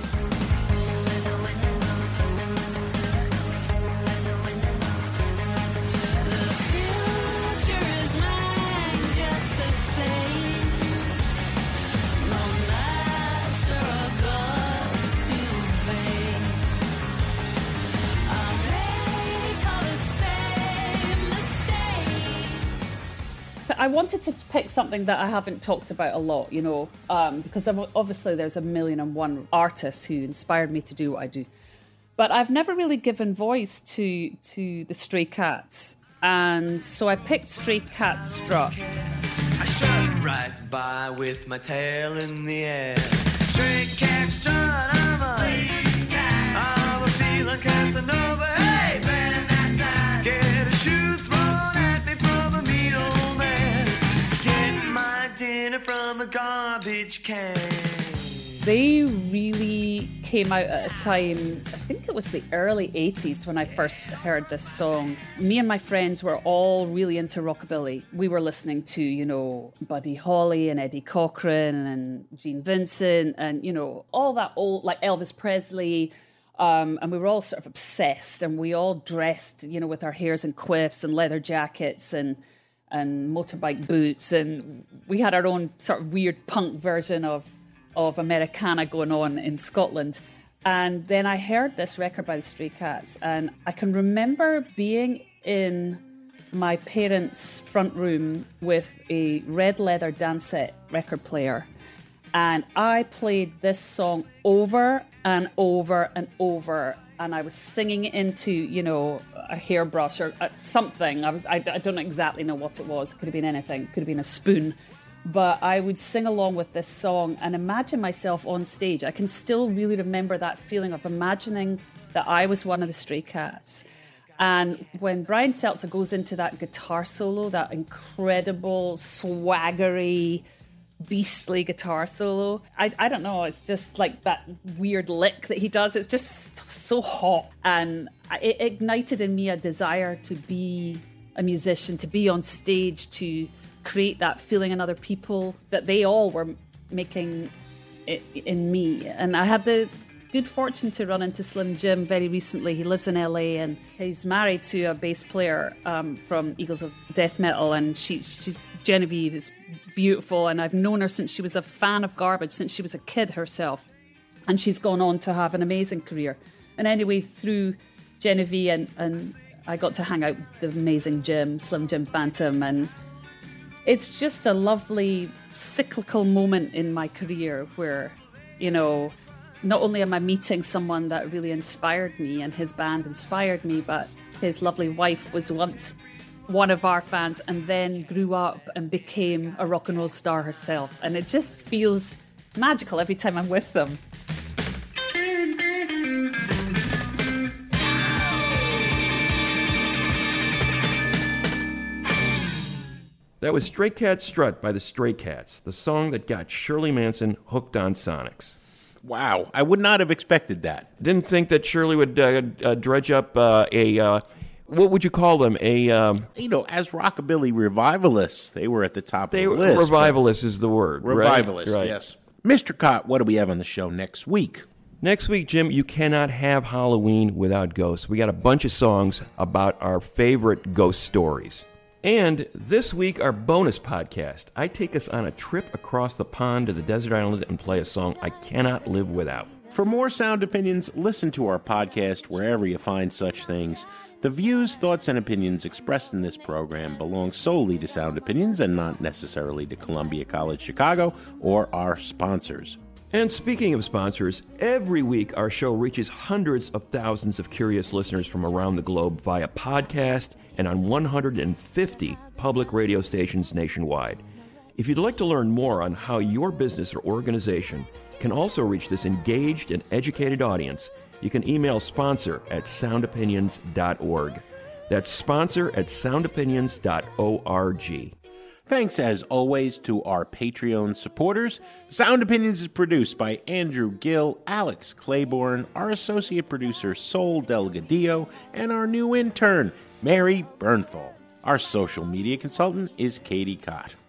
I wanted to pick something that I haven't talked about a lot, you know, um, because obviously there's a million and one artists who inspired me to do what I do. But I've never really given voice to to the Stray Cats. And so I picked Stray Cats Strut. I strut right by with my tail in the air. Stray cat strut, I'm a lazy cat. I'm a feeling Casanova. Hey, man, that's that. Get a shoe thrown at me from a mean old man. Get my dinner from a garbage can. They really came out at a time, I think it was the early eighties when I first heard this song. Me and my friends were all really into rockabilly. We were listening to, you know, Buddy Holly and Eddie Cochran and Gene Vincent and, you know, all that old, like Elvis Presley. Um, and we were all sort of obsessed, and we all dressed, you know, with our hairs in quiffs and leather jackets and and motorbike boots. And we had our own sort of weird punk version of of Americana going on in Scotland. And then I heard this record by the Stray Cats, and I can remember being in my parents' front room with a red leather Dansette record player, and I played this song over and over and over, and I was singing into, you know, a hairbrush or something. I was I, I don't exactly know what it was. It could have been anything. It could have been a spoon. But I would sing along with this song and imagine myself on stage. I can still really remember that feeling of imagining that I was one of the Stray Cats. And when Brian Seltzer goes into that guitar solo, that incredible, swaggery, beastly guitar solo, I, I don't know, it's just like that weird lick that he does. It's just so hot. And it ignited in me a desire to be a musician, to be on stage, to create that feeling in other people that they all were making it in me. And I had the good fortune to run into Slim Jim very recently. He lives in L A and he's married to a bass player um, from Eagles of Death Metal, and she, she's Genevieve is beautiful, and I've known her since she was a fan of Garbage, since she was a kid herself, and she's gone on to have an amazing career. And anyway, through Genevieve and, and I got to hang out with the amazing Jim, Slim Jim Phantom, and it's just a lovely cyclical moment in my career where, you know, not only am I meeting someone that really inspired me and his band inspired me, but his lovely wife was once one of our fans and then grew up and became a rock and roll star herself. And it just feels magical every time I'm with them. That was Stray Cats Strut by the Stray Cats, the song that got Shirley Manson hooked on Sonics. Wow, I would not have expected that. Didn't think that Shirley would uh, uh, dredge up uh, a, uh, what would you call them? A um, You know, as rockabilly revivalists, they were at the top they, of the list. Revivalist is the word. Revivalist, right? Right. Yes. Mister Cott, what do we have on the show next week? Next week, Jim, you cannot have Halloween without ghosts. We got a bunch of songs about our favorite ghost stories. And this week, our bonus podcast. I take us on a trip across the pond to the desert island and play a song I cannot live without. For more Sound Opinions, listen to our podcast wherever you find such things. The views, thoughts, and opinions expressed in this program belong solely to Sound Opinions and not necessarily to Columbia College Chicago or our sponsors. And speaking of sponsors, every week our show reaches hundreds of thousands of curious listeners from around the globe via podcast and on one hundred fifty public radio stations nationwide. If you'd like to learn more on how your business or organization can also reach this engaged and educated audience, you can email sponsor at sound opinions dot org. That's sponsor at sound opinions dot org. Thanks, as always, to our Patreon supporters. Sound Opinions is produced by Andrew Gill, Alex Claiborne, our associate producer, Sol Delgadillo, and our new intern, Mary Bernthal. Our social media consultant is Katie Cott.